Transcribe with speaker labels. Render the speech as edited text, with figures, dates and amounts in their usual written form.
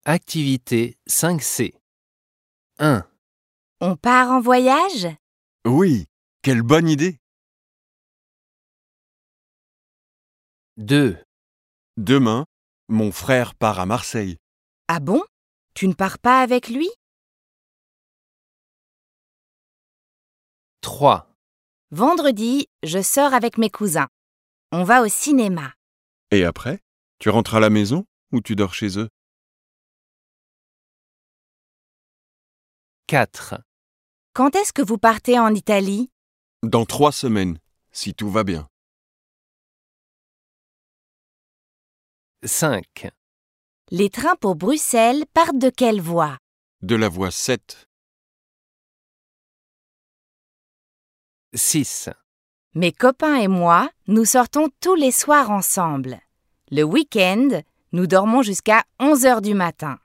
Speaker 1: Activité 5C. 1,
Speaker 2: On part en voyage?
Speaker 3: Oui, quelle bonne idée!
Speaker 1: 2,
Speaker 3: Demain, mon frère part à Marseille.
Speaker 2: Ah bon? Tu ne pars pas avec lui?
Speaker 1: 3,
Speaker 2: Vendredi, je sors avec mes cousins. On va au cinéma.
Speaker 3: Et après, tu rentres à la maison ou tu dors chez eux?
Speaker 1: 4,
Speaker 2: Quand est-ce que vous partez en Italie?
Speaker 3: Dans 3 semaines, si tout va bien.
Speaker 1: 5,
Speaker 2: Les trains pour Bruxelles partent de quelle voie?
Speaker 3: De la voie 7.
Speaker 1: 6,
Speaker 2: Mes copains et moi, nous sortons tous les soirs ensemble. Le week-end, nous dormons jusqu'à 11 heures du matin.